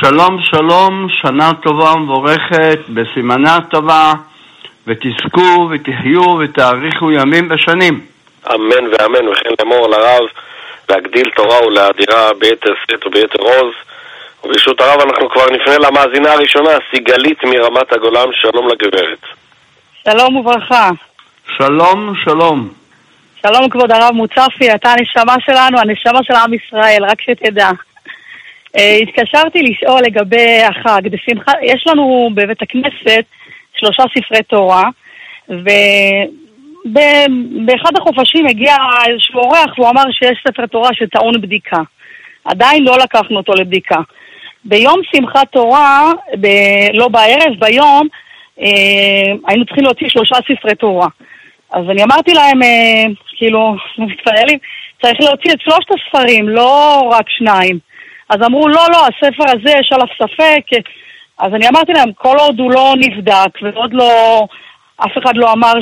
שלום שלום, שנה טובה ומבורכת, בסימנה טובה, ותזכו ותחיו ותאריכו ימים ושנים. אמן ואמן, וכן לאמור לרב להגדיל תורה ולהדירה ביתר שאת וביתר עוז. וברשות הרב אנחנו כבר נפנה למאזינה הראשונה, סיגלית מרמת הגולן. שלום לגברת. שלום וברכה. שלום שלום. שלום כבוד הרב מוצפי, אתה הנשמה שלנו, הנשמה של עם ישראל, רק שתדע. התקשרתי לשאול לגבי החג. בשמחה, יש לנו בבית הכנסת 3 ספרי תורה, ובאחד החופשים הגיע איזשהו אורח והוא אמר שיש ספר תורה שטעון בדיקה. עדיין לא לקחנו אותו לבדיקה. ביום שמחת תורה, לא בערב, ביום, היינו צריכים להוציא 3 ספרי תורה. אז אני אמרתי להם, כאילו, מתפעלים, צריך להוציא את 3 הספרים, לא רק 2. אז אמרו, לא, הספר הזה יש עליו ספק. אז אני אמרתי להם, כל עוד הוא לא נבדק, ועוד לא, אף אחד לא אמר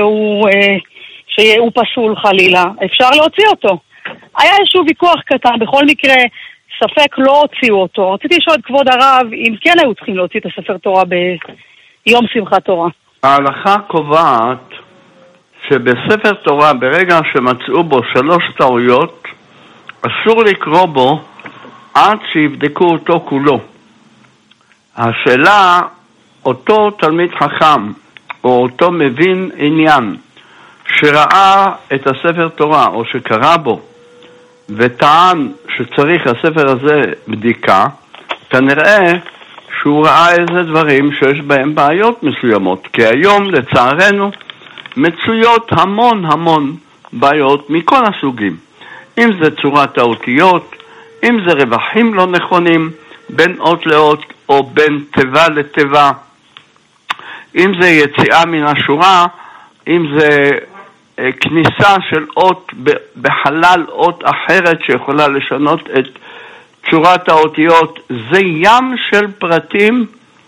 שהוא פסול חלילה, אפשר להוציא אותו. היה איזשהו ויכוח קטן, בכל מקרה, ספק לא הוציאו אותו. רציתי לשאול את כבוד הרב, אם כן היו צריכים להוציא את הספר תורה ביום שמחת תורה. ההלכה קובעת שבספר תורה, ברגע שמצאו בו 3 טעויות, אסור לקרוא בו עד שיבדקו אותו כולו. השאלה, אותו תלמיד חכם, או אותו מבין עניין, שראה את הספר תורה, או שקרא בו, וטען שצריך הספר הזה בדיקה, כנראה שהוא ראה איזה דברים שיש בהם בעיות מסוימות. כי היום, לצערנו, מצויות המון בעיות מכל הסוגים. אם זה צורת האותיות, אם זה רווחים לא נכונים, בין אות לאות או בין תיבה לתיבה, אם זה יציאה מן השורה, אם זה כניסה של אות בחלל אות אחרת שיכולה לשנות את צורת האותיות. זה ים של פרטים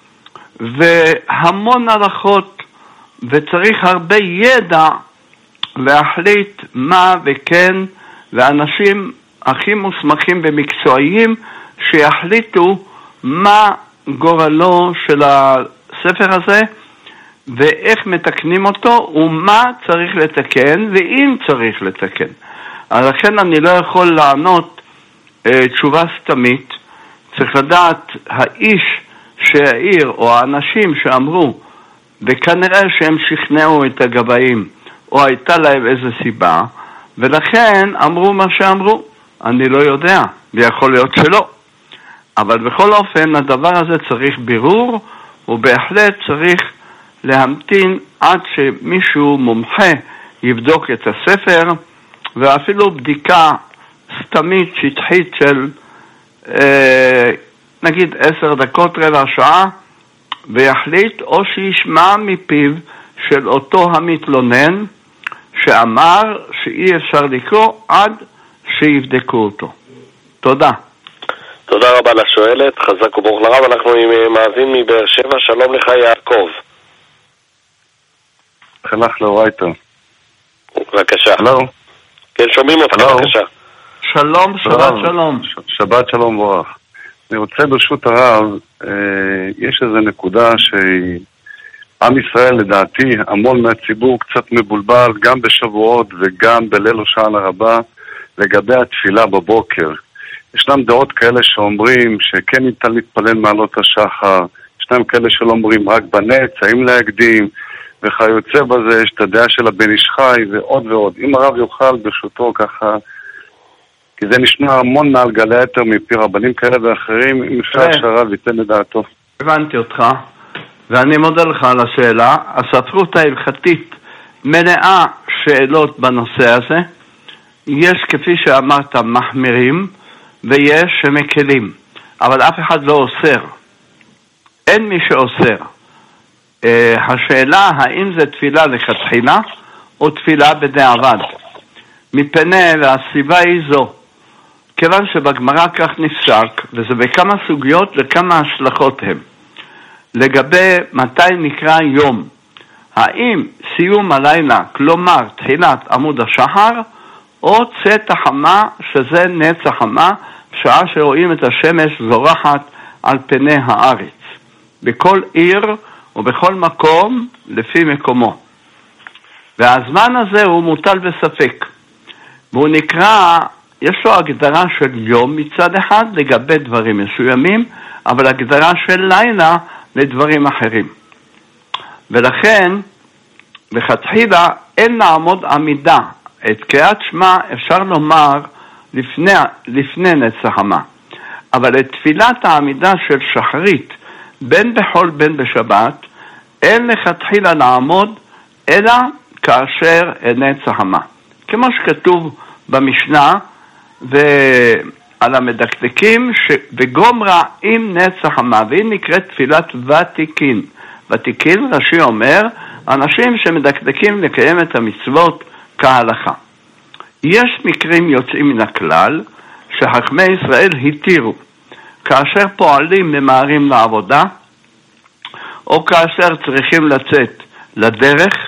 והמון הלכות, וצריך הרבה ידע להחליט מה וכן, ואנשים הכי מוסמכים ומקצועיים שיחליטו מה גורלו של הספר הזה ואיך מתקנים אותו ומה צריך לתקן ואם צריך לתקן. אז לכן אני לא יכול לענות תשובה סתמית. צריך לדעת האיש שהעיר או האנשים שאמרו, וכנראה שהם שכנעו את הגבאים או הייתה להם איזו סיבה ולכן אמרו מה שאמרו. אני לא יודע, ויכול להיות שלא. אבל בכל אופן הדבר הזה צריך בירור, ובהחלט צריך להמתין עד שמישהו מומחה יבדוק את הספר, ואפילו בדיקה סתמית שטחית של נגיד 10 דקות, רבע שעה, ויחליט או שישמע מפיו של אותו המתלונן שאמר שאי אפשר לקרוא עד שיבדקו אותו. תודה. תודה רבה לשואלת, חזק וברוך לרב. אנחנו עם מאזין מבאר שבע. שלום לך יעקב. חלך לאורייתו. בבקשה. הלו. כן, שומעים אותך, בבקשה. שלום, שלום. שבת שלום וברח. אני רוצה ברשות הרב, יש איזו נקודה שעם ישראל לדעתי, המון מהציבור קצת מבולבל, גם בשבועות וגם בליל הושענא רבה, לגבי התפילה בבוקר. ישנם דעות כאלה שאומרים שכן ניתן להתפלל מעלות השחר, ישנם כאלה שלא אומרים רק בנץ, האם להקדים, וכיוצא בזה יש את הדעה של הבן איש חי ועוד ועוד. אם הרב יוכל ברשותו ככה, כי זה נשמע המון מעל גלי היתר מפי רבנים כאלה ואחרים, אם אפשר שהרב ייתן לדעתו. הבנתי אותך, ואני מודה לך על השאלה. הספרות ההלכתית מלאה שאלות בנושא הזה. יש, כפי שאמרת, מחמירים, ויש שמקלים, אבל אף אחד לא אוסר. אין מי שאוסר. השאלה האם זה תפילה לכתחילה או תפילה בדיעבד. מפני והסיבה היא זו, כיוון שבגמרא כך נפסק, וזה בכמה סוגיות וכמה השלכות הם. לגבי מתי נקרא יום, האם סיום הלילה, כלומר תחילת עמוד השחר, או צאת החמה, שזה נץ החמה, שעה שרואים את השמש זורחת על פני הארץ, בכל עיר ובכל מקום לפי מקומו. והזמן הזה הוא מוטל בספק, והוא נקרא, יש לו הגדרה של יום מצד אחד לגבי דברים מסוימים, אבל הגדרה של לילה לדברים אחרים. ולכן, לכתחילה אין לעמוד עמידה. את קריאת שמע אפשר לומר לפני נצח חמה. אבל את תפילת העמידה של שחרית, בין בחול בין בשבת, אין לכתחילה לעמוד, אלא כאשר נצח חמה. כמו שכתוב במשנה, ועל המדקדקים, וגומרה עם נצח חמה, והיא נקראת תפילת ותיקין. ותיקין, רש"י אומר, אנשים שמדקדקים לקיים את המצוות כהלכה. יש מקרים יוצאים מן הכלל, שחכמי ישראל התירו, כאשר פועלים ממהרים לעבודה, או כאשר צריכים לצאת לדרך,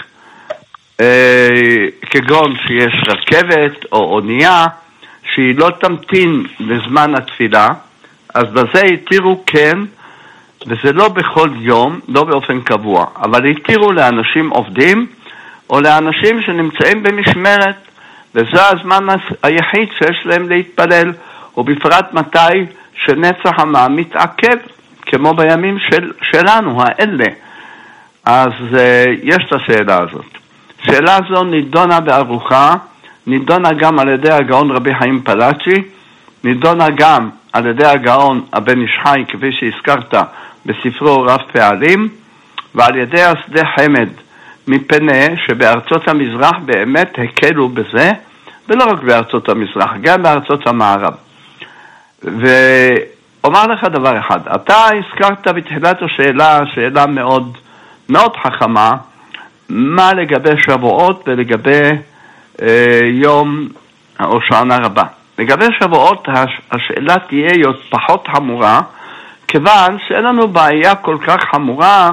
כגון שיש רכבת או אונייה, שהיא לא תמתין לזמן התפילה, אז בזה התירו כן, וזה לא בכל יום, לא באופן קבוע, אבל התירו לאנשים עובדים, או לאנשים שנמצאים במשמרת, וזה הזמן היחיד שיש להם להתפלל, ובפרט מתי שנצח חמה מתעכב, כמו בימים שלנו, האלה. אז יש את השאלה הזאת. שאלה זו נידונה בארוחה, נידונה גם על ידי הגאון רבי חיים פלאצ'י, נידונה גם על ידי הגאון הבן איש חי, כפי שהזכרת בספרו רב פעלים, ועל ידי השדה חמד, מפני שבארצות המזרח באמת הקלו בזה, ולא רק בארצות המזרח, גם בארצות המערב. ואומר לך דבר אחד, אתה הזכרת בתחילת השאלה, שאלה מאוד מאוד חכמה, מה לגבי שבועות ולגבי יום הושענא רבה. לגבי שבועות השאלה תהיה פחות חמורה, כיוון שאין לנו בעיה כל כך חמורה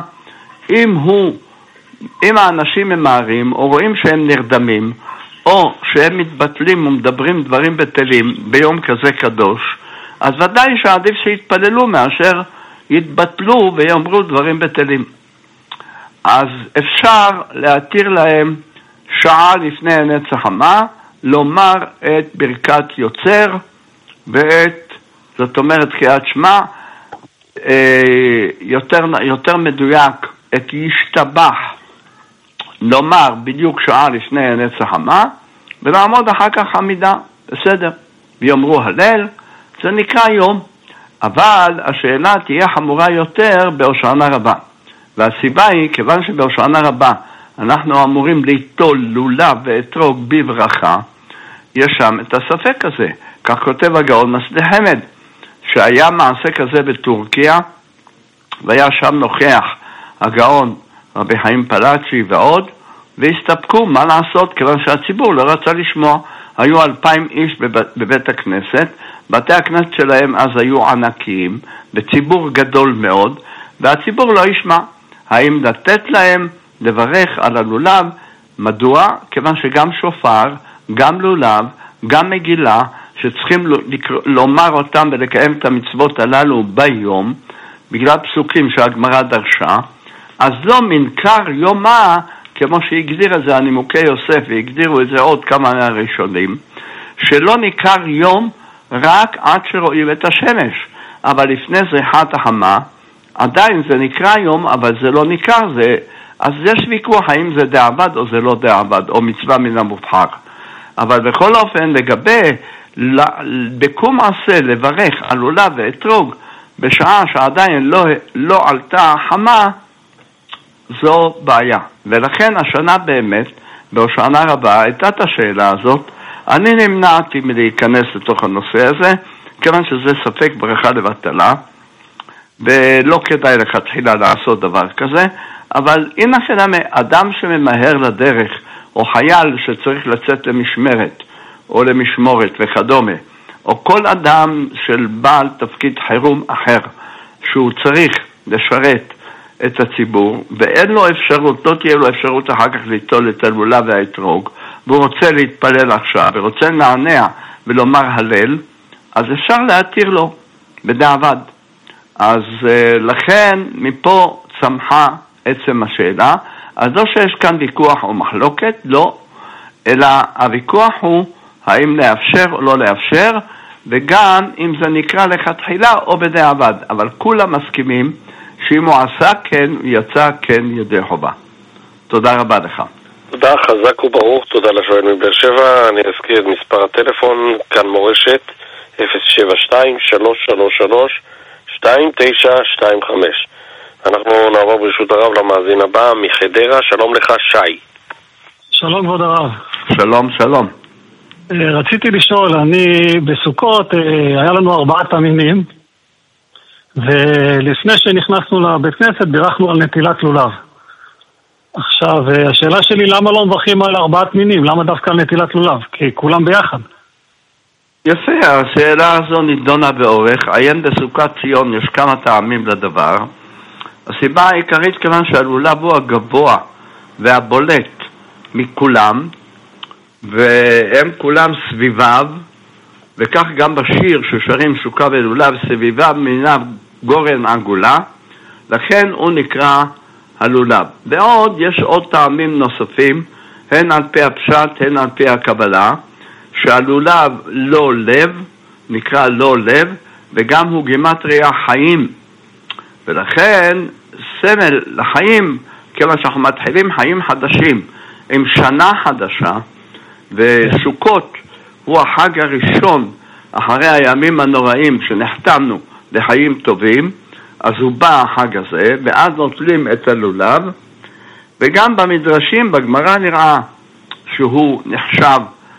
אם האנשים ממהרים או רואים שהם נרדמים, או שהם מתבטלים ומדברים דברים בטלים ביום כזה קדוש, אז ודאי שעדיף שיתפללו מאשר יתבטלו ויאמרו דברים בטלים. אז אפשר להתיר להם שעה לפני נצח חמה, לומר את ברכת יוצר, זאת אומרת קריאת שמע, יותר מדויק את ישתבח, לומר בדיוק שעה לפני נצח חמה, ולעמוד אחר כך עמידה, בסדר, ויאמרו הלל, זה נקרא יום. אבל השאלה תהיה חמורה יותר בהושענא רבה. והסיבה היא, כיוון שבהושענא רבה אנחנו אמורים ליטול לולב ואתרוג בברכה, יש שם את הספק הזה. כך כותב הגאון משדה חמד, שהיה מעשה כזה בטורקיה, והיה שם נוכח הגאון רבי חיים פלאצ'י ועוד, והסתפקו מה לעשות, כיוון שהציבור לא רצה לשמוע. היו 2,000 איש בבית הכנסת, בתי הכנסת שלהם אז היו ענקיים, בציבור גדול מאוד, והציבור לא ישמע. האם לתת להם לברך על הלולב? מדוע? כיוון שגם שופר, גם לולב, גם מגילה, שצריכים לומר אותם ולקיים את המצוות הללו ביום, בגלל פסוקים שהגמרא דרשה, אז לא מנכר יומה, כמו שהגדיר את זה הנימוקי יוסף, והגדירו את זה עוד כמה מהראשונים, שלא ניכר יום רק עד שרואים את השמש, אבל לפני זה חת החמה, עדיין זה נקרא יום, אבל זה לא ניכר, אז יש ויכוח האם זה דעבד או זה לא דעבד, או מצווה מן המובחר. אבל בכל אופן, לגבי בקום עשה לברך על לולב ואתרוג, בשעה שעדיין לא עלתה חמה, זו בעיה. ולכן השנה באמת, בהושענא רבה, הייתה את השאלה הזאת. אני נמנעתי מלהיכנס לתוך הנושא הזה, כיוון שזה ספק ברכה לבטלה, ולא כדאי לכתחילה לעשות דבר כזה, אבל הנה שלמה, אדם שממהר לדרך, או חייל שצריך לצאת למשמרת, או למשמורת וכדומה, או כל אדם של בעל תפקיד חירום אחר, שהוא צריך לשרת את הציבור, ואין לו אפשרות, לא תהיה לו אפשרות אחר כך ליטול את הלולב והאתרוג, והוא רוצה להתפלל עכשיו, ורוצה לענע ולומר הלל, אז אפשר להתיר לו בדעבד. אז לכן מפה צמחה עצם השאלה. אז לא שיש כאן ויכוח או מחלוקת, לא, אלא הוויכוח הוא האם לאפשר או לא לאפשר, וגם אם זה נקרא לכתחילה או בדיעבד, אבל כולם מסכימים שאם הוא עשה כן, יצא כן ידי חובה. תודה רבה לך. תודה, חזק וברוך, תודה לשואל מבאר שבע. אני אזכיר את מספר הטלפון, כאן מורשת 072-333-2925. אנחנו נעבור ברשות הרב למאזין הבא מחדרה. שלום לך, שי. שלום כבוד הרב. שלום, שלום. רציתי לשאול, אני בסוכות, היה לנו 4 תמימים, ולפני שנכנסנו לבית כנסת בירכנו על נטילת לולב. עכשיו, השאלה שלי, למה לא מברכים על 4 תמימים? למה דווקא על נטילת לולב? כי כולם ביחד. יפה, השאלה הזו נידונה באורך. עיין בסוכת ציון, יש כמה טעמים לדבר. הסיבה העיקרית כיוון שהלולב הוא הגבוה והבולט מכולם, והם כולם סביביו, וכך גם בשיר ששרים סוכה ולולב, סביביו מיניו גורן עגולה, לכן הוא נקרא הלולב. בעוד יש עוד טעמים נוספים, הן על פי הפשט, הן על פי הקבלה, שהלולב לא לב, נקרא לא לב, וגם הוא גימטריה חיים. ולכן סמל לחיים, כיוון שאנחנו מתחילים חיים חדשים, עם שנה חדשה, וסוכות הוא החג הראשון אחרי הימים הנוראים שנחתמנו לחיים טובים, אז הוא בא החג הזה, ואז נוטלים את הלולב, וגם במדרשים, בגמרא נראה שהוא נחשב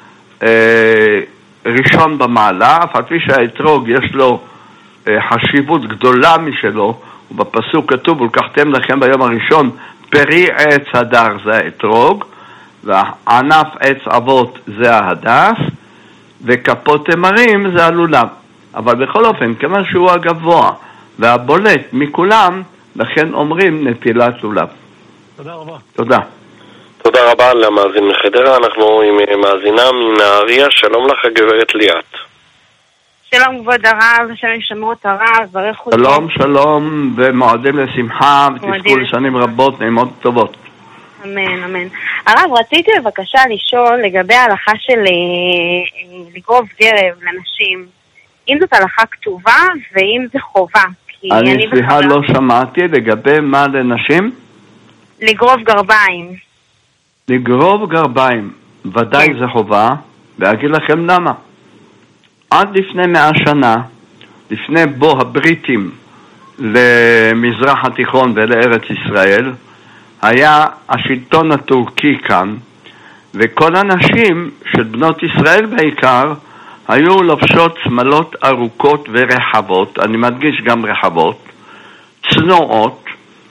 ראשון במעלה, אף על פי שהאתרוג יש לו חשיבות גדולה משלו, ובפסוק כתוב, ולקחתם לכם ביום הראשון פרי עץ הדר, זה האתרוג, וענף עץ אבות זה ההדס, וכפות תמרים זה הלולב. אבל בכל אופן, כמה שהוא הגבוה והבולט מכולם, לכן אומרים נטילת לולב. תודה רבה. תודה. תודה רבה למאזין מחדרה. אנחנו עם מאזינה מנהריה. שלום לך גברת ליאת. שלום כבוד הרב, השם ישמור את הרב, ברך אותי. שלום, שלום, ומועדים לשמחה, ותזכו לשנים רבות, נעימות טובות. אמן, אמן. הרב, רציתי בבקשה לשאול לגבי ההלכה של לגרוב גרב לנשים. אם זאת הלכה כתובה, ואם זה חובה. אני סליחה לא שמעתי, לגבי מה לנשים? לגרוב גרביים. לגרוב גרביים, ודאי זה חובה, ואגיד לכם למה. עד לפני 100 שנה, לפני בוא הבריטים למזרח התיכון ולארץ ישראל, היה השלטון הטורקי כאן, וכל הנשים של בנות ישראל בעיקר, היו לובשות שמלות ארוכות ורחבות, אני מדגיש גם רחבות, צנועות,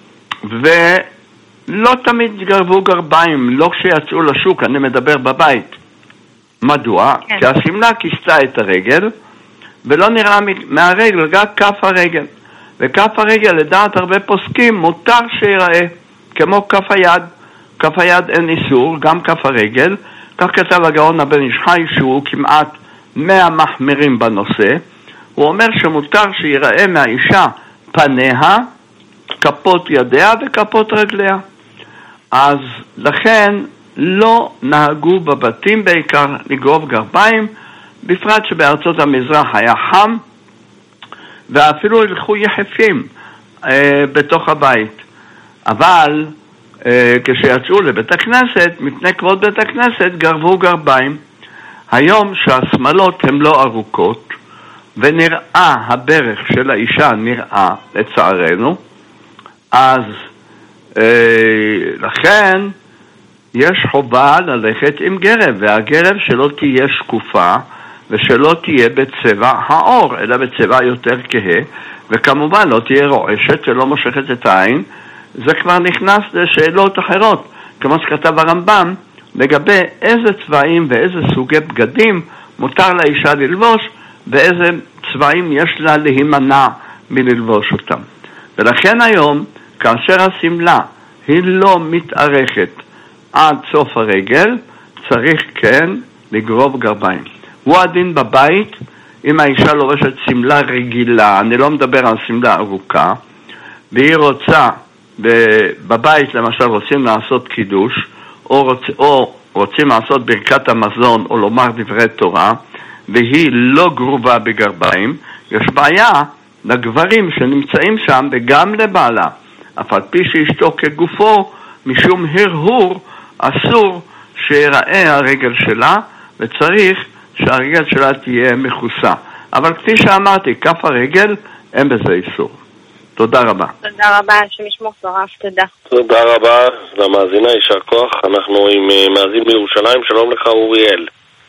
ולא תמיד גרבו גרביים, לא כשיצאו לשוק, אני מדבר בבית. מדוע? כן. כי השמלה כיסתה את הרגל, ולא נראה מהרגל, רק כף הרגל. וכף הרגל, לדעת הרבה פוסקים, מותר שיראה, כמו כף היד. כף היד אין איסור, גם כף הרגל. כך כתב הגאון הבן איש חי, שהוא כמעט 100 מחמירים בנושא. הוא אומר שמותר שיראה מהאישה פניה, כפות ידיה וכפות רגליה. אז לכן לא נהגו בבתים בעיקר לגרוב גרביים, בפרט שבארצות המזרח היה חם, ואפילו הלכו יחפים בתוך הבית. אבל כשיצאו לבית הכנסת, מפני כבוד בית הכנסת, גרבו גרביים. היום שהשמלות הן לא ארוכות, ונראה הברך של האישה נראה לצערנו, אז לכן יש חובה ללכת עם גרב, והגרב שלא תהיה שקופה, ושלא תהיה בצבע העור, אלא בצבע יותר כהה, וכמובן לא תהיה רועשת שלא מושכת את העין. זה כבר נכנס לשאלות אחרות, כמו שכתב הרמב"ם, לגבי איזה צבעים ואיזה סוגי בגדים מותר לאישה ללבוש, ואיזה צבעים יש לה להימנע מללבוש אותם. ולכן היום, כאשר הסמלה היא לא מתארכת עד סוף הרגל, צריך כן לגרוב גרביים. הוא הדין בבית, אם האישה לובשת סמלה רגילה, אני לא מדבר על סמלה ארוכה, והיא רוצה, בבית למשל רוצים לעשות קידוש, או רוצים לעשות ברכת המזון, או לומר דברי תורה, והיא לא גרובה בגרביים, יש בעיה לגברים שנמצאים שם וגם לבעלה. אף על פי שאשתו כגופו, משום הרהור, אסור שיראה הרגל שלה, וצריך שהרגל שלה תהיה מכוסה. אבל כפי שאמרתי, כף הרגל, אין בזה איסור. תודה רבה. תודה רבה, שמשמור צורף, תודה. תודה רבה למאזינה, יישר כוח. אנחנו עם מאזין בירושלים, שלום לך אוריאל.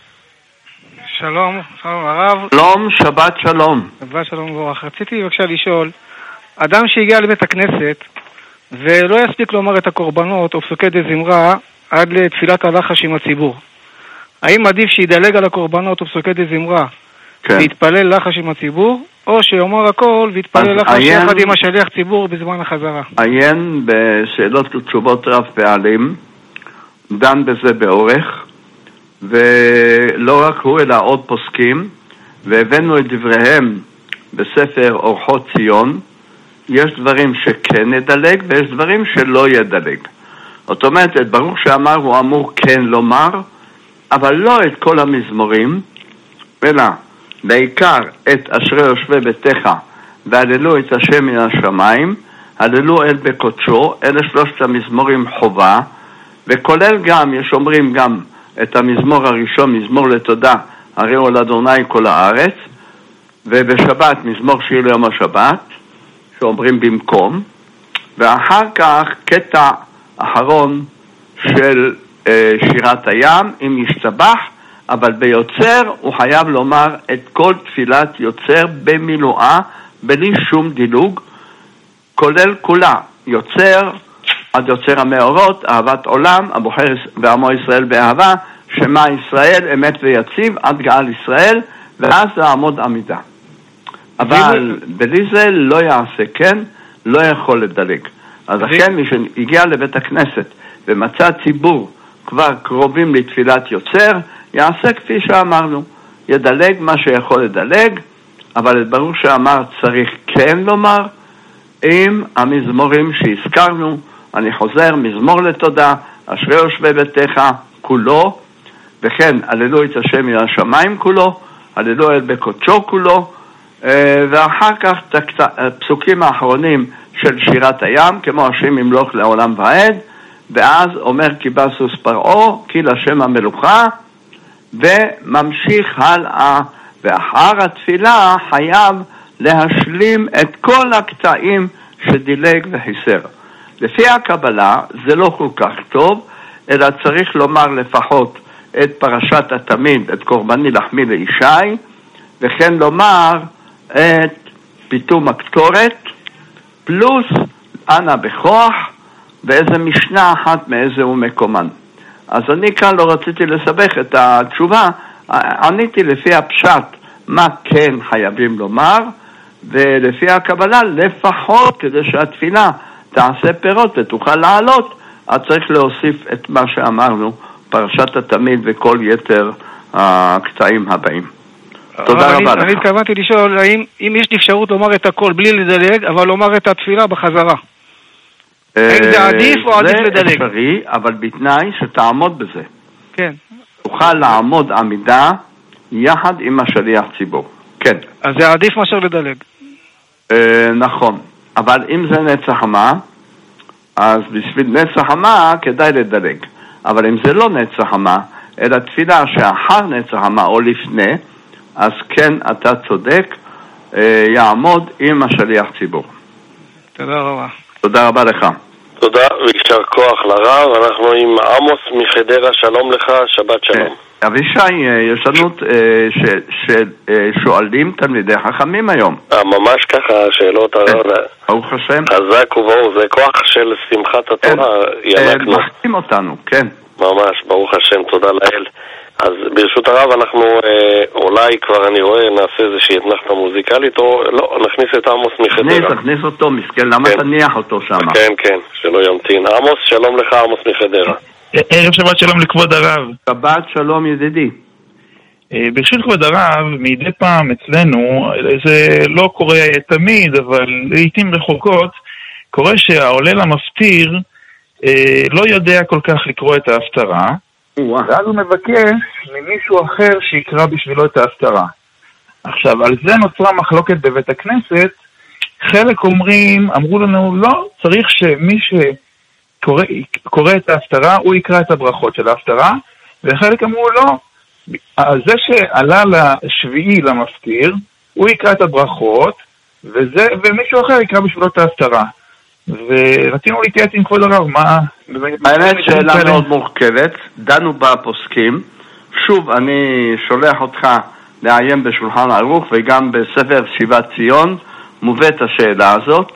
שלום, שלום הרב. שלום, שבת שלום. שבת שלום וברוך. רציתי בבקשה לשאול, אדם שהגיע לבית הכנסת ולא יספיק לומר את הקורבנות או פסוקי דזמרה עד לתפילת הלחש עם הציבור, האם עדיף שידלג על הקורבנות או פסוקי דזמרה ויתפלל לחש עם הציבור, או שיאמר הכל ויתפלל לחש יחד עם השליח ציבור בזמן החזרה? עיין בשאלות ותשובות רב פעלים, דן בזה באורך, ולא רק הוא אלא עוד פוסקים, והבאנו את דבריהם בספר אורחות ציון. יש דברים שכן ידלג ויש דברים שלא ידלג. זאת אומרת, את ברוך שאמר הוא אמור כן לומר, אבל לא את כל המזמורים, אלא בעיקר את אשרי יושבי ביתך והללו את השם מן השמיים, הללו אל בקודשו. אלה שלושת המזמורים חובה, וכולל גם, יש אומרים גם את המזמור הראשון, מזמור לתודה, הראו לאדוני כל הארץ, ובשבת מזמור שיר ליום השבת, שאומרים במקום, ואחר כך קטע אחרון של שירת הים, אם ישתבח, אבל ביוצר הוא חייב לומר את כל תפילת יוצר במילואה, בלי שום דילוג, כולל כולה, יוצר, עד יוצר המאורות, אהבת עולם, הבוחר ועמו ישראל באהבה, שמה ישראל אמת ויציב, עד גאל ישראל, ואז לעמוד עמידה. אבל בלי זה לא יעשה כן, לא יכול לדלג. אז לכן מי שהגיע לבית הכנסת ומצא ציבור כבר קרובים לתפילת יוצר, יעשה כפי שאמרנו, ידלג מה שיכול לדלג, אבל את ברור שאמר צריך כן לומר, עם המזמורים שהזכרנו. אני חוזר, מזמור לתודה, אשרי יושבי ביתך כולו, וכן הללו את השם מן השמיים כולו, הללו אל בקודשו כולו, ואחר כך הפסוקים האחרונים של שירת הים, כמו השם ימלוך לעולם ועד, ואז אומר כי בא סוס פרעה, כי לשם המלוכה, וממשיך הלאה. ואחר התפילה חייב להשלים את כל הקטעים שדילג וחיסר. לפי הקבלה זה לא כל כך טוב, אלא צריך לומר לפחות את פרשת התמיד, את קורבני לחמי לישי, וכן לומר את פיתום הקטורת, פלוס אנא בכוח, ואיזה משנה אחת מאיזהו מקומן. אז אני כאן לא רציתי לסבך את התשובה, עניתי לפי הפשט מה כן חייבים לומר, ולפי הקבלה לפחות כדי שהתפילה תעשה פירות ותוכל לעלות, אז צריך להוסיף את מה שאמרנו, פרשת התמיד וכל יתר הקטעים הבאים. תודה רבה לך. אני התכוונתי לשאול, אם יש אפשרות לומר את הכל בלי לדלג, אבל לומר את התפילה בחזרה, האם זה עדיף או עדיף לדלג? זה אפשרי, אבל בתנאי שתעמוד בזה. כן. תוכל לעמוד עמידה יחד עם השליח ציבור. כן. אז זה עדיף מאשר לדלג. נכון. אבל אם זה נצח חמה, אז בשביל נצח חמה כדאי לדלג. אבל אם זה לא נצח חמה, אלא תפילה שאחר נצח חמה או לפני, אז כן, אתה צודק, יעמוד עם השליח ציבור. תודה רבה. תודה רבה לך. תודה ויישר כוח לרב. אנחנו עם עמוס מחדרה, שלום לך, שבת שלום. אבישי, יש לנו ששואלים תלמידי חכמים היום. ממש ככה, שאלות הרב. ברוך השם. חזק וברוך, זה כוח של שמחת התורה, ינקנו. מחכים אותנו, כן. ממש, ברוך השם, תודה לאל. אז ברשות הרב אנחנו אולי כבר אני רואה נעשה איזושהי אתנחתה מוזיקלית, או לא, נכניס את עמוס מחדרה. תכניס אותו, מסכן, למה תניח אותו שם? כן, כן, שלא ימתין. עמוס, שלום לך, עמוס מחדרה. ערב שבת שלום לכבוד הרב. שבת שלום ידידי. ברשות כבוד הרב, מדי פעם אצלנו, זה לא קורה תמיד, אבל לעתים רחוקות, קורה שהעולה למפטיר לא יודע כל כך לקרוא את ההפטרה, ואז הוא מבקש ממישהו אחר שיקרא בשבילו את ההפטרה. עכשיו, על זה נוצרה מחלוקת בבית הכנסת. חלק אמרו לנו, לא, צריך שמי שקורא את ההפטרה, הוא יקרא את הברכות של ההפטרה, וחלק אמרו, לא, זה שעלה לשביעי למפטיר, הוא יקרא את הברכות, ומישהו אחר יקרא בשבילו את ההפטרה. ורצינו להתייעץ עם כבוד הרב, האמת שאלה מאוד מורכבת, דנו בפוסקים. שוב, אני שולח אותך לעיין בשולחן ערוך וגם בספר שיבת ציון מובאת השאלה הזאת.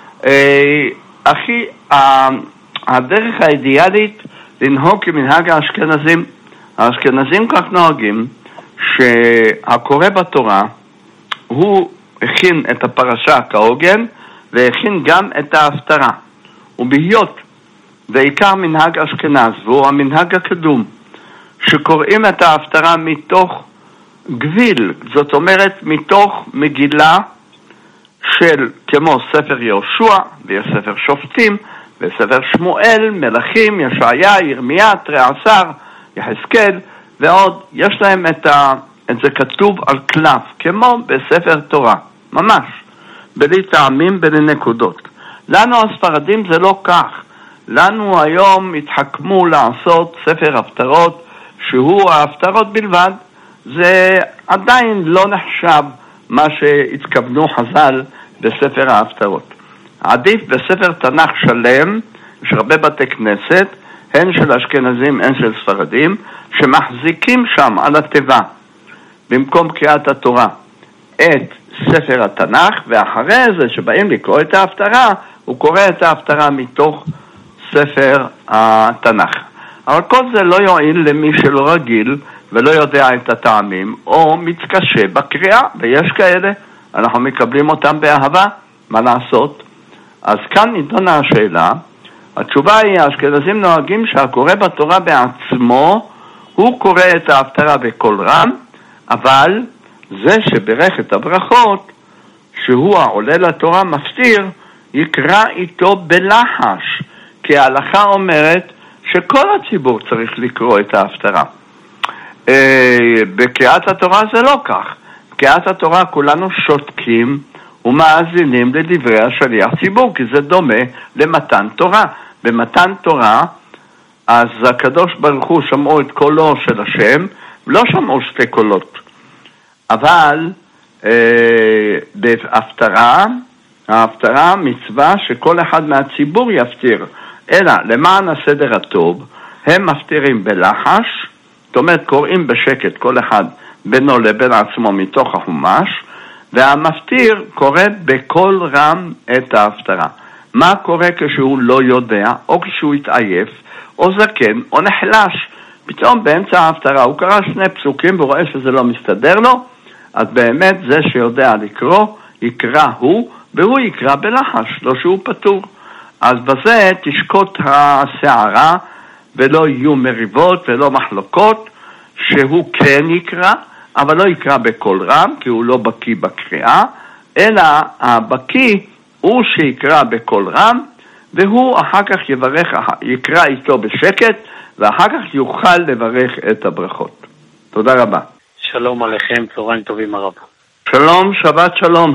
אחי, הדרך האידיאלית לנהוג כמנהג האשכנזים. האשכנזים כך נוהגים שהקורא בתורה הוא הכין את הפרשה כהוגן והכין גם את ההפטרה. ובהיות ועיקר מנהג אשכנז, והוא המנהג הקדום, שקוראים את ההפטרה מתוך גביל, זאת אומרת מתוך מגילה של כמו ספר יהושע ויש ספר שופטים וספר שמואל, מלכים, ישעיה, ירמיה, תריעשר, יחזקאל ועוד. יש להם את זה כתוב על קלף כמו בספר תורה, ממש בלי טעמים, בלי נקודות. לנו הספרדים זה לא כך. לנו היום התחכמו לעשות ספר הפטרות שהוא ההפטרות בלבד. זה עדיין לא נחשב מה שהתכוונו חז"ל בספר ההפטרות. עדיף בספר תנ"ך שלם, יש הרבה בתי כנסת, הן של אשכנזים, הן של ספרדים, שמחזיקים שם על הטבע, במקום קריאת התורה, את ספר התנ"ך, ואחרי זה שבאים לקרוא את ההפטרה, הוא קורא את ההפטרה מתוך ספר התנ"ך. אבל כל זה לא יועיל למי שלא רגיל ולא יודע את הטעמים, או מתקשה בקריאה, ויש כאלה, אנחנו מקבלים אותם באהבה, מה לעשות? אז כאן נידונה השאלה. התשובה היא, האשכנזים נוהגים שהקורא בתורה בעצמו, הוא קורא את ההפטרה בקול רם, אבל זה שברך את הברכות, שהוא העולה לתורה מפטיר, יקרא איתו בלחש, כי ההלכה אומרת שכל הציבור צריך לקרוא את ההפטרה. בקריאת התורה זה לא כך. בקריאת התורה כולנו שותקים ומאזינים לדברי השליח ציבור, כי זה דומה למתן תורה. במתן תורה, אז הקדוש ברוך הוא שמעו את קולו של השם, לא שמעו שתי קולות. אבל בהפטרה, ההפטרה מצווה שכל אחד מהציבור יפטיר, אלא למען הסדר הטוב, הם מפטירים בלחש, זאת אומרת קוראים בשקט כל אחד בינו לבין עצמו מתוך החומש, והמפטיר קורא בקול רם את ההפטרה. מה קורה כשהוא לא יודע, או כשהוא התעייף, או זקן, או נחלש? פתאום באמצע ההפטרה הוא קרא שני פסוקים ורואה שזה לא מסתדר לו, אז באמת זה שיודע לקרוא, יקרא הוא, והוא יקרא בלחש, לא שהוא פטור. אז בזה תשקוט השערה, ולא יהיו מריבות ולא מחלוקות, שהוא כן יקרא, אבל לא יקרא בקול רם, כי הוא לא בקיא בקריאה, אלא הבקיא הוא שיקרא בקול רם, והוא אחר כך יקרא איתו בשקט, ואחר כך יוכל לברך את הברכות. תודה רבה. שלום עליכם, צהריים טובים הרב. שלום, שבת שלום.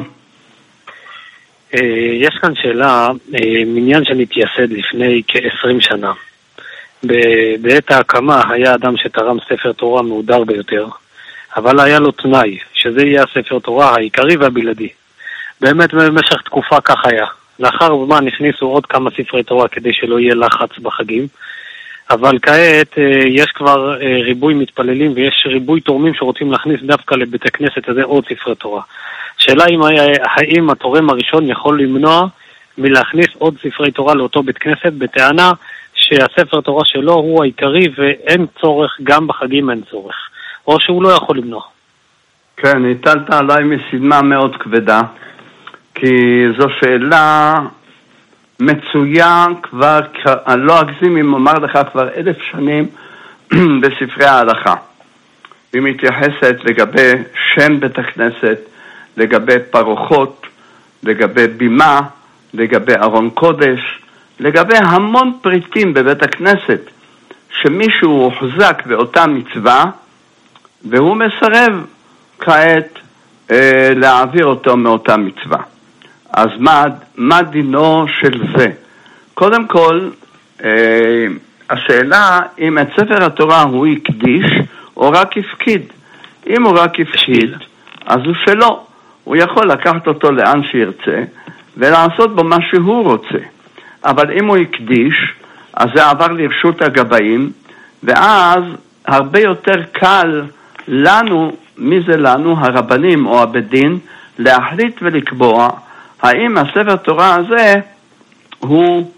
יש כאן שאלה, מניין שנתייסד לפני כ-20 שנה. בעת ההקמה היה אדם שתרם ספר תורה מהודר ביותר, אבל היה לו תנאי, שזה יהיה הספר תורה העיקרי והבלעדי. באמת במשך תקופה כך היה. לאחר זמן הכניסו עוד כמה ספרי תורה כדי שלא יהיה לחץ בחגים, אבל כעת יש כבר ריבוי מתפללים ויש ריבוי תורמים שרוצים להכניס דווקא לבית הכנסת הזה עוד ספרי תורה. שאלה האם התורם הראשון יכול למנוע מלהכניס עוד ספרי תורה לאותו בית כנסת בטענה שהספר תורה שלו הוא העיקרי ואין צורך, גם בחגים אין צורך, או שהוא לא יכול למנוע. כן, הטלת עליי משימה מאוד כבדה, כי זו שאלה מצויה כבר, אני לא אגזים אם אומר לך כבר 1000 שנים בספרי ההלכה. היא מתייחסת לגבי שם בית הכנסת, לגבי פרוחות, לגבי בימה, לגבי ארון קודש, לגבי המון פריטים בבית הכנסת, שמישהו הוחזק באותה מצווה, והוא מסרב כעת להעביר אותו מאותה מצווה. אז מה דינו של זה? קודם כל, השאלה אם את ספר התורה הוא הקדיש או רק הפקיד. אם הוא רק הפקיד, אז הוא שלו. הוא יכול לקחת אותו לאן שירצה ולעשות בו מה שהוא רוצה. אבל אם הוא הקדיש, אז זה עבר לרשות הגבאים, ואז הרבה יותר קל לנו, מי זה לנו? הרבנים או הבית דין, להחליט ולקבוע האם הספר תורה הזה הוא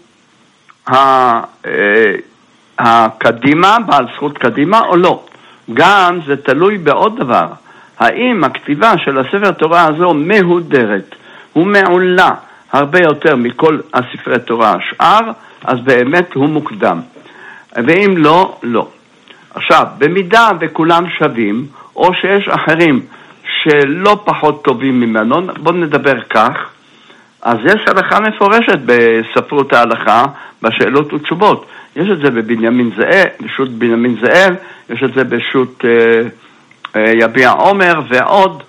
הקדימה, בעל זכות קדימה או לא. גם זה תלוי בעוד דבר. האם הכתיבה של הספר תורה הזו מהודרת, הוא מעולה הרבה יותר מכל הספרי תורה השאר, אז באמת הוא מוקדם. ואם לא, לא. עכשיו, במידה וכולם שווים, או שיש אחרים שלא פחות טובים ממנו, בואו נדבר כך, אז יש הלכה מפורשת בספרות ההלכה, בשאלות ותשובות. יש את זה בבנימין זאב, בשו"ת בנימין זאב, יש את זה בשו"ת יביע עומר, ועוד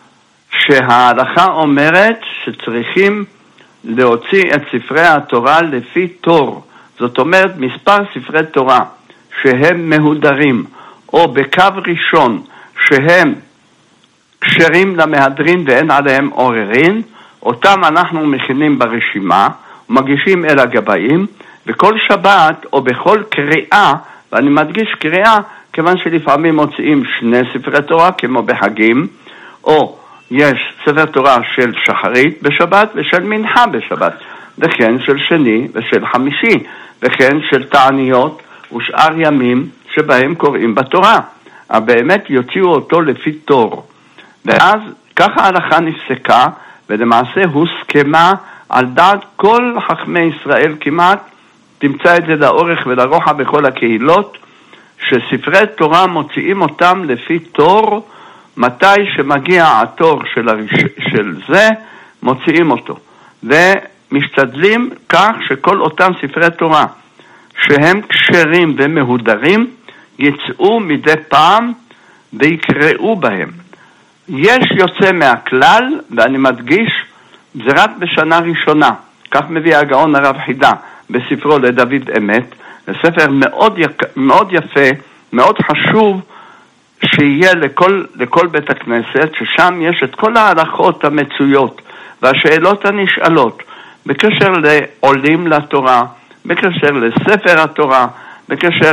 שההלכה אומרת שצריכים להוציא את ספרי התורה לפי תור. זאת אומרת, מספר ספרי תורה שהם מהודרים, או בקו ראשון שהם כשרים למהדרין ואין עליהם עוררין, אותם אנחנו מכינים ברשימה, מגישים אל הגבאים, וכל שבת או בכל קריאה, ואני מדגיש קריאה, כיוון שלפעמים מוציאים שני ספרי תורה, כמו בחגים, או יש ספר תורה של שחרית בשבת ושל מנחה בשבת, וכן של שני ושל חמישי, וכן של תעניות ושאר ימים שבהם קוראים בתורה. אבל באמת יוציאו אותו לפי תור. ואז ככה ההלכה נפסקה, ולמעשה הוסכמה על דעת כל חכמי ישראל כמעט, תמצא את זה לאורך ולרוחב בכל הקהילות, שספרי תורה מוציאים אותם לפי תור, מתי שמגיע התור של זה, מוציאים אותו. ומשתדלים כך שכל אותם ספרי תורה שהם כשרים ומהודרים, יצאו מדי פעם ויקראו בהם. יש יוצא מהכלל, ואני מדגיש, זה רק בשנה ראשונה. כך מביא הגאון הרב חידה בספרו לדוד אמת, לספר מאוד יפה, מאוד חשוב, שיהיה לכל בית הכנסת, ששם יש את כל ההלכות המצויות והשאלות הנשאלות בקשר לעולים לתורה, בקשר לספר התורה, בקשר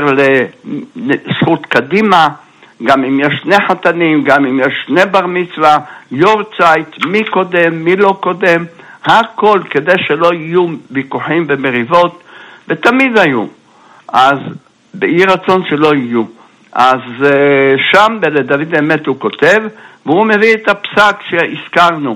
לזכות קדימה, גם אם יש שני חתנים, גם אם יש שני בר מצווה, יורצייט, מי קודם, מי לא קודם, הכל כדי שלא יהיו ויכוחים ומריבות, ותמיד היו, אז באי רצון שלא יהיו. אז שם בלדוד אמת הוא כותב, והוא מביא את הפסק שהזכרנו,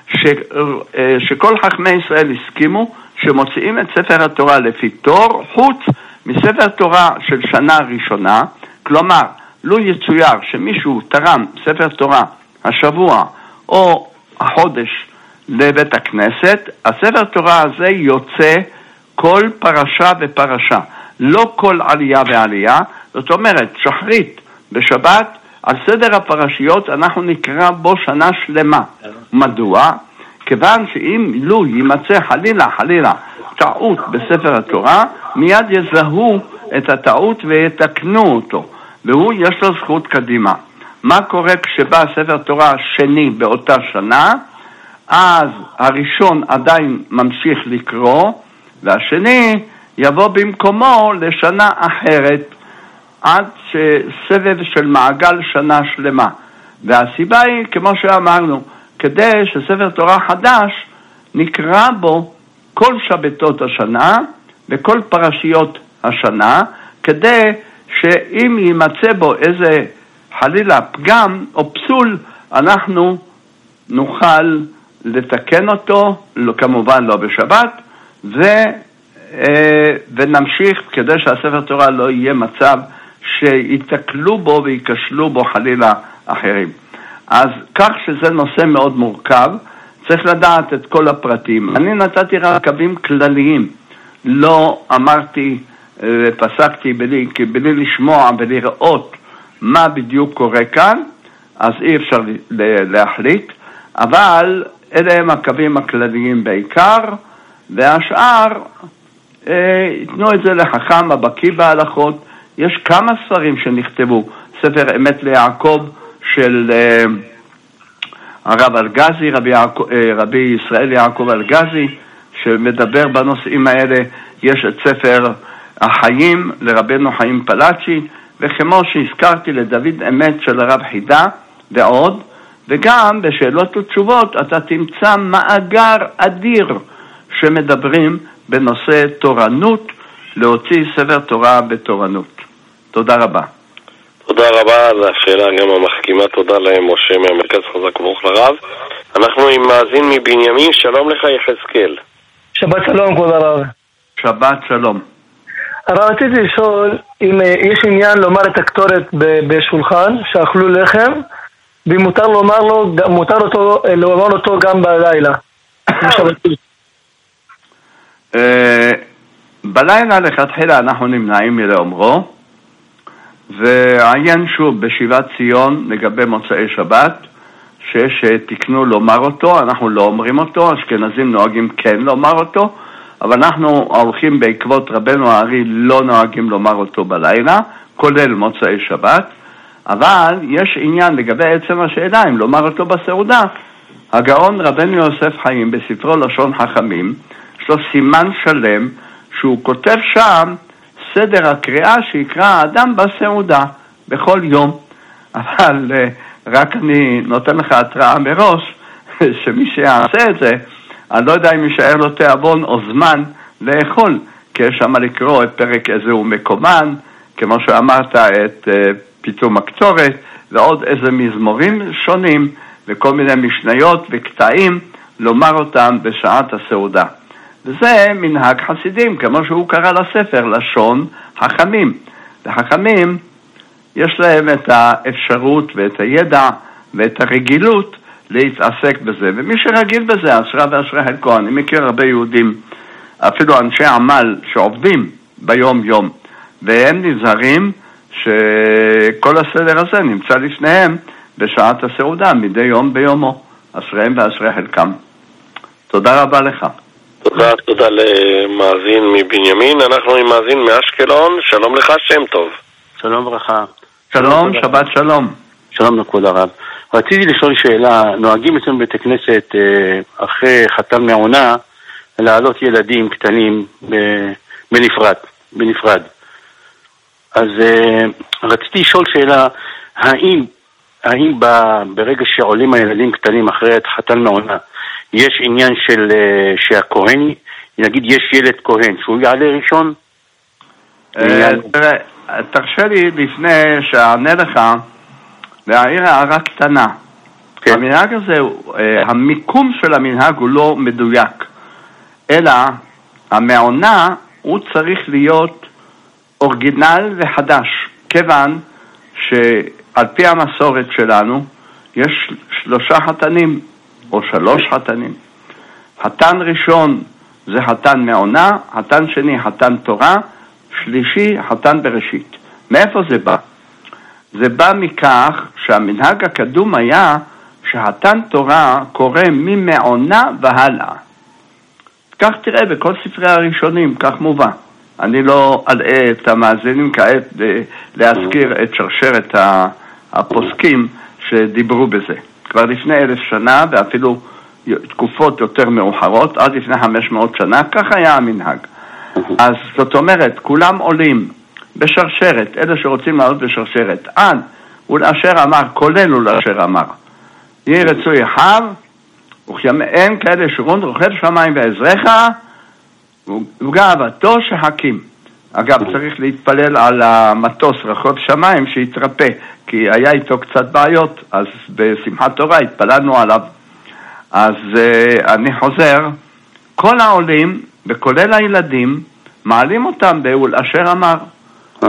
שכל חכמי ישראל הסכימו, שמוציאים את ספר התורה לפי תור, חוץ מספר תורה של שנה ראשונה, כלומר, לא יצויר שמישהו תרם ספר תורה השבוע או החודש לבית הכנסת, הספר תורה הזה יוצא כל פרשה ופרשה, לא כל עלייה ועלייה. זאת אומרת, שחרית בשבת, על סדר הפרשיות אנחנו נקרא בו שנה שלמה. מדוע? כיוון שאם לא יימצא חלילה טעות בספר התורה, מיד יזהו את הטעות ויתקנו אותו, והוא יש לו זכות קדימה. מה קורה כשבא ספר תורה שני באותה שנה? אז הראשון עדיין ממשיך לקרוא, והשני יבוא במקומו לשנה אחרת, עד שסבב של מעגל שנה שלמה. והסיבה היא, כמו שאמרנו, כדי שספר תורה חדש נקרא בו כל שבתות השנה וכל פרשיות השנה, כדי שאם יימצא בו איזה חלילה פגם או פסול, אנחנו נוכל לתקן אותו, כמובן לא בשבת, ונמשיך כדי שהספר תורה לא יהיה מצב שיתקלו בו ויקשלו בו חלילה אחרים. אז כך שזה נושא מאוד מורכב, צריך לדעת את כל הפרטים. אני נתתי רק קווים כלליים, לא אמרתי ופסקתי בלי לשמוע ולראות מה בדיוק קורה כאן, אז אי אפשר להחליט, אבל אלה הם הקווים הכלליים בעיקר, והשאר יתנו את זה לחכם הבקיא בהלכות. יש כמה ספרים שנכתבו, ספר אמת ליעקב של הרב אלגזי, רבי ישראל יעקב אלגזי, שמדבר בנושאים האלה. יש את ספר החיים לרבנו חיים פלאצ'י, וכמו שהזכרתי לדוד אמת של הרב חידה ועוד, וגם בשאלות ותשובות אתה תמצא מאגר אדיר שמדברים בנושא תורנות, להוציא ספר תורה בתורנות. תודה רבה. תודה רבה על השאלה גם המחכימה, תודה להם משה מהמרכז חזק וברוך לרב. אנחנו עם מאזין מבנימין, שלום לך יחזקאל. שבת שלום כבוד הרב. שבת שלום. הרב, רציתי לשאול אם יש עניין לומר את הקטורת בשולחן שאכלו לחם, ואם מותר לומר אותו גם בלילה. בלילה לכתחילה אנחנו נמנעים מלאומרו, ועיין שוב בשיבת ציון לגבי מוצאי שבת שתקנו לומר אותו. אנחנו לא אומרים אותו, אשכנזים נוהגים כן לומר אותו, אבל אנחנו הולכים בעקבות רבנו הארי, לא נוהגים לומר אותו בלילה, כולל מוצאי שבת. אבל יש עניין לגבי עצם השאלה אם לומר אותו בסעודה. הגאון רבנו יוסף חיים בספרו לשון חכמים, יש לו סימן שלם שהוא כותב שם סדר הקריאה שיקרא האדם בסעודה בכל יום. אבל רק אני נותן לך התראה מראש שמי שיעשה את זה, אני לא יודע אם יישאר לו תיאבון או זמן לאכול, כי יש שם לקרוא את פרק איזה הוא מקומן, כמו שאמרת, את פתאום הקטורת, ועוד איזה מזמורים שונים, וכל מיני משניות וקטעים, לומר אותם בשעת הסעודה. וזה מנהג חסידים, כמו שהוא קרא לספר, לשון חכמים. לחכמים יש להם את האפשרות ואת הידע ואת הרגילות להתעסק בזה, ומי שרגיל בזה, אשרה ואשרה חלקו. אני מכיר הרבה יהודים, אפילו אנשי עמל שעובדים ביום יום, והם נזהרים שכל הסדר הזה נמצא לפניהם בשעת הסעודה, מדי יום ביומו, אשריהם ואשרי חלקם. תודה רבה לך. תודה למאזין מבנימין. אנחנו עם מאזין מאשקלון, שלום לך, שם טוב. שלום ברכה. שלום, שבת שלום. שלום לכבוד הרב. רציתי לשאול שאלה, נוהגים אצלנו בית הכנסת אחרי חתן מעונה להעלות ילדים קטנים בנפרד. אז רציתי לשאול שאלה, האם ברגע שעולים הילדים קטנים אחרי חתן מעונה, יש עניין של שהכהן, נגיד יש ילד כהן, שהוא יעלה ראשון? תרשה לי לפני שענה לך להעיר הערה קטנה. כן. המנהג הזה, המיקום של המנהג הוא לא מדויק, אלא המעונה הוא צריך להיות אורגינל וחדש, כיוון שעל פי המסורת שלנו יש 3 חתנים או 3 חתנים. חתן ראשון זה חתן מעונה, חתן שני חתן תורה, שלישי חתן בראשית. מאיפה זה בא? זה בא מכך שהמנהג הקדום היה שחתן תורה קורא ממעונה והלאה. כך תראה בכל ספרי הראשונים, כך מובא. אני לא אלאה את המאזינים כעת להזכיר את שרשרת הפוסקים שדיברו בזה. כבר לפני 1000 שנה, ואפילו תקופות יותר מאוחרות, עד לפני 500 שנה, כך היה המנהג. אז זאת אומרת, כולם עולים בשרשרת, אלה שרוצים לעלות בשרשרת, עד ולאשר אמר, כולל ולאשר אמר. יהי רצוי אחיו, וכימיהם כאלה שרון רוחב שמיים ועזריך, וגאוותו שחכים. אגב, צריך להתפלל על המטוס רחוב שמיים שיתרפא, כי היה איתו קצת בעיות, אז בשמחת תורה התפללנו עליו. אז אני חוזר, כל העולים, וכולל הילדים, מעלים אותם באול אשר אמר.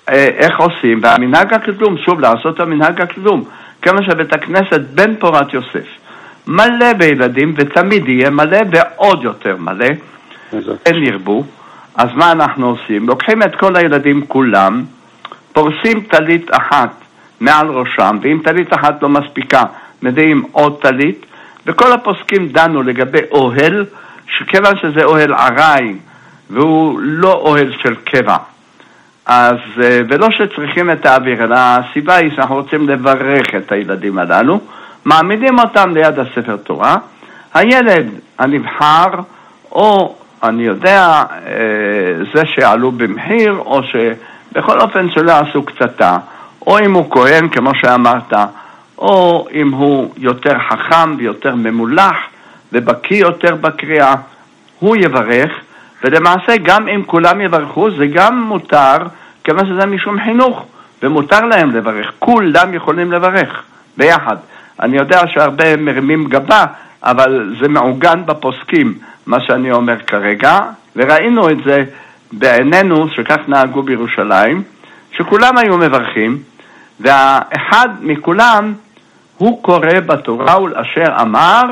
איך עושים? והמנהג הקדום, שוב לעשות המנהג הקדום, כמו שבית הכנסת בן פורת יוסף מלא בילדים, ותמיד יהיה מלא ועוד יותר מלא, אין ירבו. אז מה אנחנו עושים? לוקחים את כל הילדים כולם, פורסים טלית אחת מעל ראשם, ואם טלית אחת לא מספיקה, מביאים עוד טלית, וכל הפוסקים דנו לגבי אוהל, שכיוון שזה אוהל עראי, והוא לא אוהל של קבע. אז, ולא שצריכים את האוויר, אלא הסיבה היא שאנחנו רוצים לברך את הילדים הללו, מעמידים אותם ליד הספר תורה, הילד הנבחר, או אני יודע, זה שעלו במחיר, או שבכל אופן שלא עשו קצתה, או אם הוא כהן, כמו שאמרת, או אם הוא יותר חכם ויותר ממולח, ובקיא יותר בקריאה, הוא יברך, ולמעשה גם אם כולם יברכו, זה גם מותר, כמו שזה משום חינוך, ומותר להם לברך, כולם יכולים לברך ביחד. אני יודע שהרבה מרימים גבה, אבל זה מעוגן בפוסקים, מה שאני אומר כרגע, וראינו את זה בעינינו, שכך נהגו בירושלים, שכולם היו מברכים, והאחד מכולם, הוא קורא בתורה ולאשר אמר,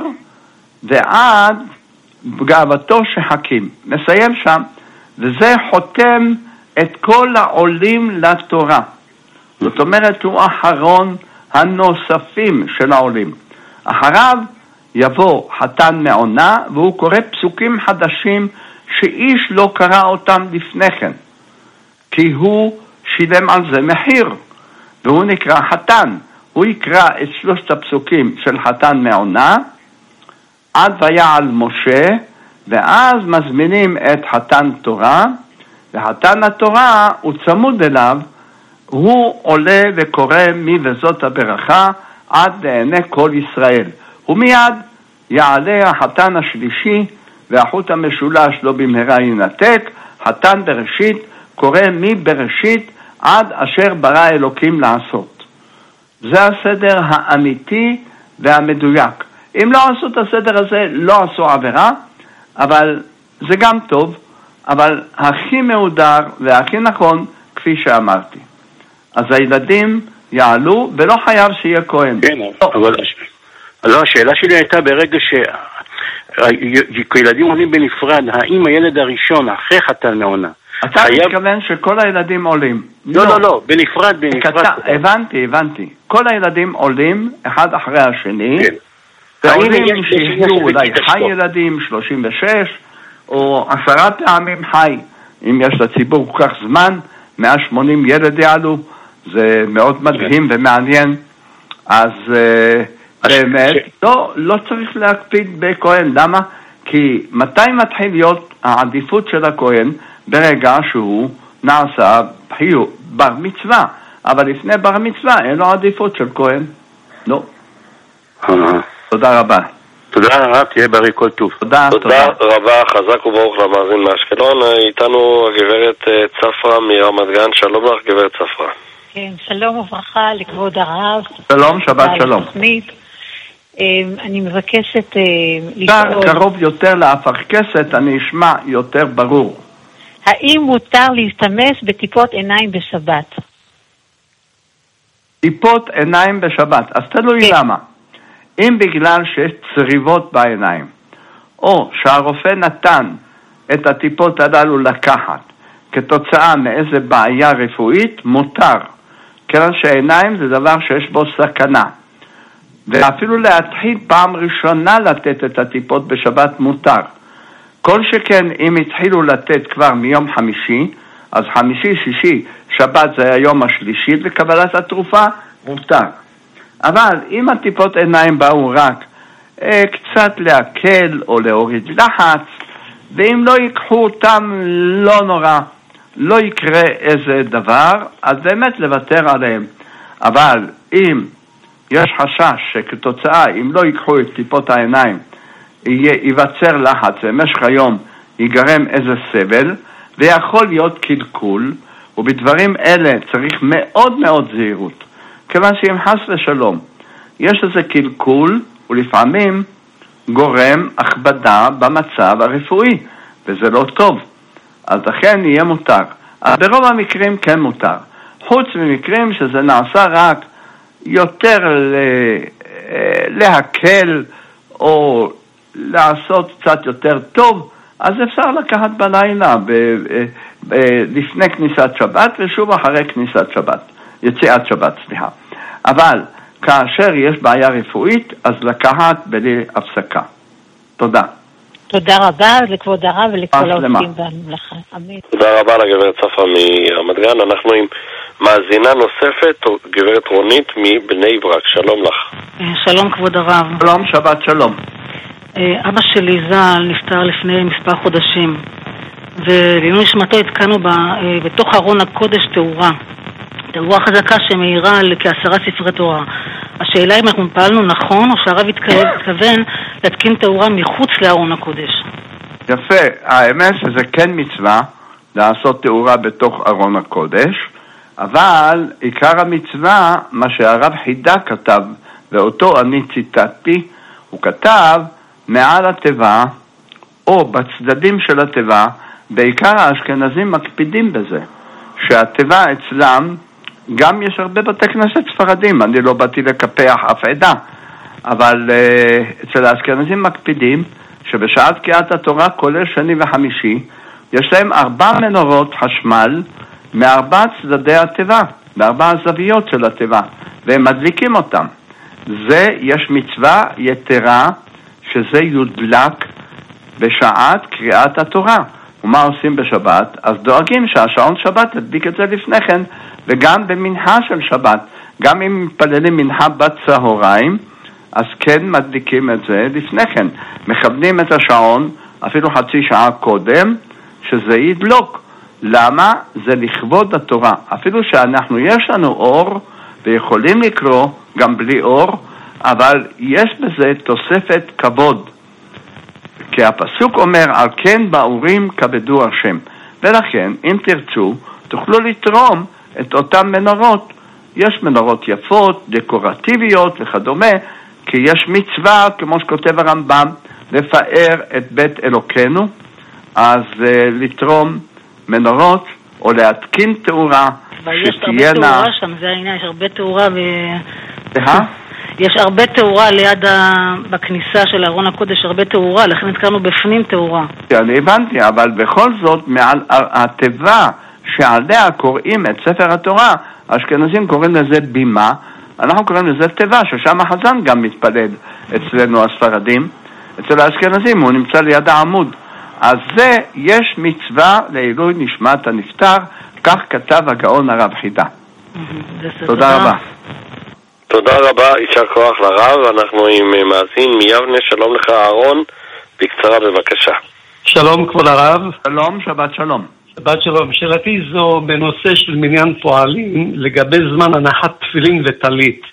ועד גאוותו שחכים. מסיים שם, וזה חותם את כל העולים לתורה. זאת אומרת, הוא אחרון הנוספים של העולים. אחריו יבוא חתן מעונה, והוא קורא פסוקים חדשים שאיש לא קרא אותם לפני כן, כי הוא שילם על זה מחיר, והוא נקרא חתן. הוא יקרא את שלושת הפסוקים של חתן מעונה, עד ויעל משה, ואז מזמינים את חתן תורה, וחתן התורה הוא צמוד אליו, הוא עולה וקורא מי וזאת הברכה עד לעיני כל ישראל. ומיד יעלה החתן השלישי, והחוט המשולש לא במהרה ינתק, חתן בראשית, קורא מי בראשית עד אשר ברא אלוקים לעשות. זה הסדר האמיתי והמדויק. אם לא עשו את הסדר הזה, לא עשו עבירה, אבל זה גם טוב, אבל הכי מהודר והכי נכון, כפי שאמרתי. אז הילדים יעלו, ולא חייב שיהיה כהן. כן, אבל לא, השאלה שלי הייתה ברגע שילדים עולים בנפרד, האם הילד הראשון אחרי חתן מעונה? אתה מתכוון שכל הילדים עולים? לא, בנפרד. הבנתי. כל הילדים עולים אחד אחרי השני, והעולים שיהיו אולי חי ילדים, 36, או 10 פעמים חי. אם יש לציבור כל כך זמן, 180 ילד יעלו, זה מאוד מדהים ומעניין. אז באמת, לא צריך להקפיד בכהן. למה? כי מתי מתחיל להיות העדיפות של הכהן? ברגע שהוא נעשה בר מצווה. אבל לפני בר מצווה אין לו עדיפות של כהן. לא. תודה רבה. תודה רבה, תהיה בריא, כל טוב. תודה רבה, חזק וברוך למאזין מאשקלון. איתנו הגברת צפרה מרמת גן. שלום לך, גברת צפרה. כן, שלום וברכה לכבוד הרב. שלום, שבת שלום. אני מבקשת לשאול... קרוב יותר לאפרכסת, אני אשמע יותר ברור. האם מותר להשתמש בטיפות עיניים בשבת? טיפות עיניים בשבת, אז תלוי למה. אם בגלל שיש צריבות בעיניים, או שהרופא נתן את הטיפות הללו לקחת כתוצאה מאיזה בעיה רפואית, מותר. כיוון שעיניים זה דבר שיש בו סכנה. ואפילו להתחיל פעם ראשונה לתת את הטיפות בשבת מותר. כל שכן אם התחילו לתת כבר מיום חמישי, אז חמישי, שישי, שבת זה היום השלישי לקבלת התרופה, מותר. אבל אם הטיפות עיניים באו רק קצת להקל או להוריד לחץ, ואם לא ייקחו אותם לא נורא, לא יקרה איזה דבר, אז באמת לוותר עליהם. אבל אם יש חשש שכתוצאה, אם לא ייקחו את טיפות העיניים, ייווצר לחץ, במשך היום ייגרם איזה סבל, ויכול להיות קלקול, ובדברים אלה צריך מאוד מאוד זהירות. כיוון שאם חס ושלום יש איזה קלקול, ולפעמים גורם הכבדה במצב הרפואי, וזה לא טוב. אז לכן יהיה מותר. אז ברוב המקרים כן מותר. חוץ ממקרים שזה נעשה רק יותר להקל או לעשות קצת יותר טוב, אז אפשר לקחת בלילה לפני כניסת שבת ושוב אחרי כניסת שבת, יציאת שבת, סליחה. אבל כאשר יש בעיה רפואית, אז לקחת בלי הפסקה. תודה. תודה רבה לכבוד הרב ולכל העוסקים במלאכה. אמן. תודה רבה לגברת צפה מרמת גן. אנחנו עם מאזינה נוספת, גברת רונית מבני ברק. שלום לך. שלום כבוד הרב. שלום, שבת שלום. אבא שלי ז"ל נפטר לפני מספר חודשים, ולעילוי נשמתו התקנו בתוך ארון הקודש תאורה חזקה שמאירה כ10 ספרי תורה. השאלה אם אנחנו פעלנו נכון או שהרב התכוון להתקין תאורה מחוץ לארון הקודש. יפה, האמת שזה כן מצווה לעשות תאורה בתוך ארון הקודש, אבל עיקר המצווה, מה שהרב חידה כתב, ואותו אני ציטטתי, הוא כתב מעל התיבה או בצדדים של התיבה, בעיקר האשכנזים מקפידים בזה, שהתיבה אצלם, גם יש הרבה בתי כנסת ספרדים, אני לא באתי לקפח אף עדה, אבל אצל האשכנזים מקפידים שבשעת קריאת התורה כולל שני וחמישי, יש להם 4 מנורות חשמל מ4 צדדי התיבה, מ4 הזוויות של התיבה, והם מדליקים אותם. זה יש מצווה יתרה שזה יודלק בשעת קריאת התורה. ומה עושים בשבת? אז דואגים שהשעון שבת ידליק את זה לפני כן, וגם במנחה של שבת, גם אם מתפללים מנחה בצהריים, אז כן מדליקים את זה לפני כן. מכוונים את השעון אפילו חצי שעה קודם, שזה ידלוק. למה? זה לכבוד התורה. אפילו שאנחנו יש לנו אור, ויכולים לקרוא גם בלי אור, אבל יש בזה תוספת כבוד. כי הפסוק אומר, על כן באורים כבדו השם. ולכן, אם תרצו, תוכלו לתרום את אותן מנורות. יש מנורות יפות, דקורטיביות וכדומה, כי יש מצווה, כמו שכותב הרמב"ם, לפאר את בית אלוקינו, אז לתרום מנורות או להתקין תאורה שתהיינה... יש הרבה תאורה שם, זה העניין, יש הרבה תאורה יש הרבה תאורה ליד בכניסה של ארון הקודש, הרבה תאורה, לכן התקרנו בפנים תאורה. אני הבנתי, אבל בכל זאת, מעל התיבה שעליה קוראים את ספר התורה, האשכנזים קוראים לזה בימה, אנחנו קוראים לזה תיבה, ששם החזן גם מתפלל אצלנו הספרדים, אצל האשכנזים הוא נמצא ליד העמוד. אז זה, יש מצווה לעילוי נשמת הנפטר, כך כתב הגאון הרב חידה. תודה רבה. תודה רבה, יישר כוח לרב. אנחנו עם מאזין מיבנה. שלום לך אהרון, בקצרה בבקשה. שלום כבוד הרב. שלום, שבת שלום. שבת שלום. שאלתי זו בנושא של מניין פועלים לגבי זמן הנחת תפילין וטלית.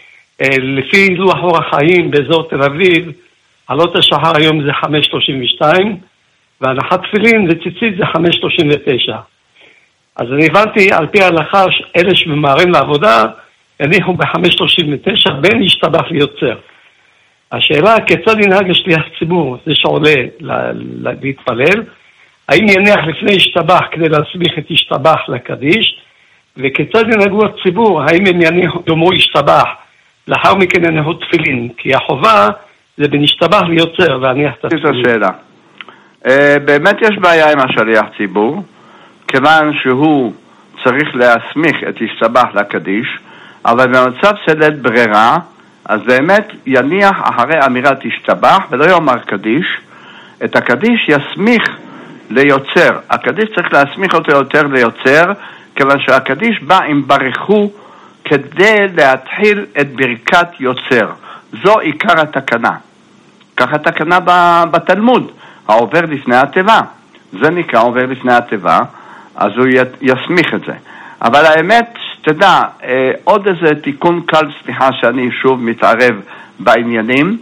לפי לוח אורח חיים באזור תל אביב, עלות השחר היום זה 5:32, והנחת תפילין וציצית זה 5:39. אז אני הבנתי על פי ההלכה אלה שממהרים לעבודה הניחו ב5:39 בין ישתבח ויוצר. השאלה כיצד ינהג השליח ציבור, זה שעולה להתפלל, האם יניח לפני ישתבח כדי להסמיך את ישתבח לקדיש, וכיצד ינהגו הציבור, האם הם יאמרו ישתבח, לאחר מכן יניחו תפילין, כי החובה זה בין ישתבח ויוצר להניח את התפילין. זו השאלה. באמת יש בעיה עם השליח ציבור, כיוון שהוא צריך להסמיך את ישתבח לקדיש, אבל במצב של ברירה, אז באמת יניח אחרי אמירת ישתבח ולא יאמר קדיש, את הקדיש יסמיך ליוצר. הקדיש צריך להסמיך אותו יותר ליוצר, כיוון שהקדיש בא עם ברכו כדי להתחיל את ברכת יוצר. זו עיקר התקנה. כך התקנה בתלמוד, העובר לפני התיבה. זה נקרא עובר לפני התיבה, אז הוא יסמיך את זה. אבל האמת, תדע, עוד איזה תיקון קל, סליחה שאני שוב מתערב בעניינים.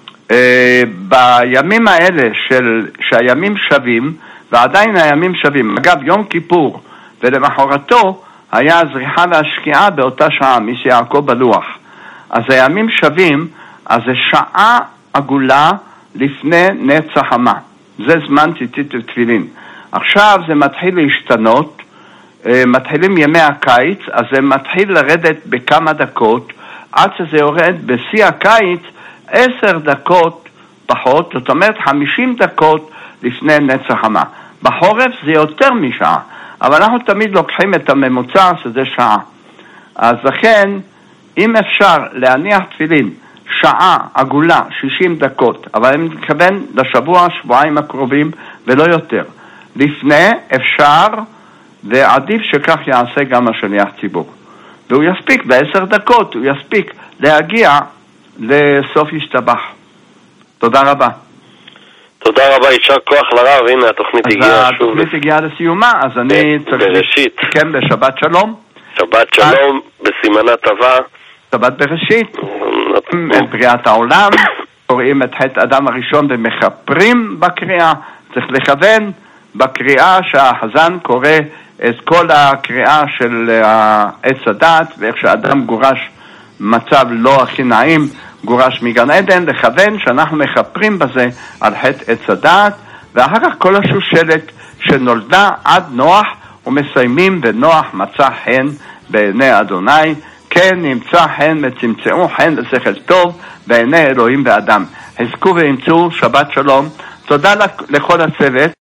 בימים האלה שהימים שווים, ועדיין הימים שווים, אגב יום כיפור ולמחרתו היה הזריחה והשקיעה באותה שעה, מי שיעקב בלוח. אז הימים שווים, אז זה שעה עגולה לפני נץ החמה. זה זמן ציצית ותפילין. עכשיו זה מתחיל להשתנות, מתחילים ימי הקיץ, אז זה מתחיל לרדת בכמה דקות, עד שזה יורד בשיא הקיץ 10 דקות פחות, זאת אומרת 50 דקות לפני נץ החמה. בחורף זה יותר משעה, אבל אנחנו תמיד לוקחים את הממוצע שזה שעה. אז לכן, אם אפשר להניח תפילין שעה עגולה, 60 דקות, אבל אני מתכוון לשבוע, שבועיים הקרובים ולא יותר. לפני אפשר, ועדיף שכך יעשה גם השליח ציבור. והוא יספיק ב10 דקות, הוא יספיק להגיע לסוף ישתבח. תודה רבה. תודה רבה, יישר כוח לרב, הנה התוכנית הגיעה שוב. התוכנית הגיעה לסיומה, אז אני צריך... בראשית. כן, בשבת שלום. שבת שלום, בסימנה טובה. שבת בראשית. בריאת העולם, קוראים את חטא אדם הראשון ומחפרים בקריאה. צריך לכוון בקריאה שהחזן קורא את כל הקריאה של עץ הדת, ואיך שאדם גורש מצב לא הכי נעים, גורש מגן עדן, לכוון שאנחנו מחפרים בזה על חטא עץ הדת, ואחר כך כל השושלת שנולדה עד נוח, ומסיימים ונוח מצא חן בעיני אדוני, כן נמצא חן וצמצאו חן לשכל טוב בעיני אלוהים ואדם. חזקו וימצאו, שבת שלום. תודה לכל הצוות.